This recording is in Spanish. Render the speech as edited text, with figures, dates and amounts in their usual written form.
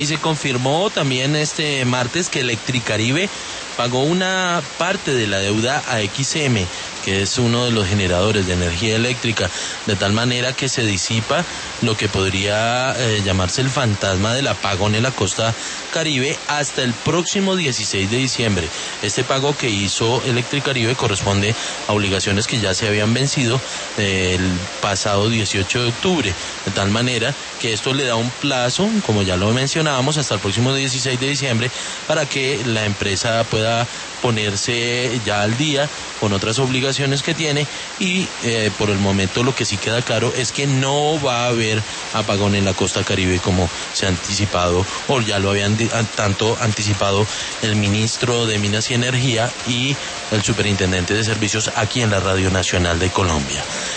Y se confirmó también este martes que Electricaribe pagó una parte de la deuda a XM, que es uno de los generadores de energía eléctrica, de tal manera que se disipa lo que podría llamarse el fantasma del apagón en la costa Caribe hasta el próximo 16 de diciembre. Este pago que hizo Electricaribe corresponde a obligaciones que ya se habían vencido el pasado 18 de octubre, de tal manera que esto le da un plazo, como ya lo mencionábamos, hasta el próximo 16 de diciembre para que la empresa pueda ponerse ya al día con otras obligaciones que tiene y por el momento lo que sí queda claro es que no va a haber apagón en la costa Caribe como se ha anticipado o ya lo habían tanto anticipado el ministro de Minas y Energía y el superintendente de servicios aquí en la Radio Nacional de Colombia.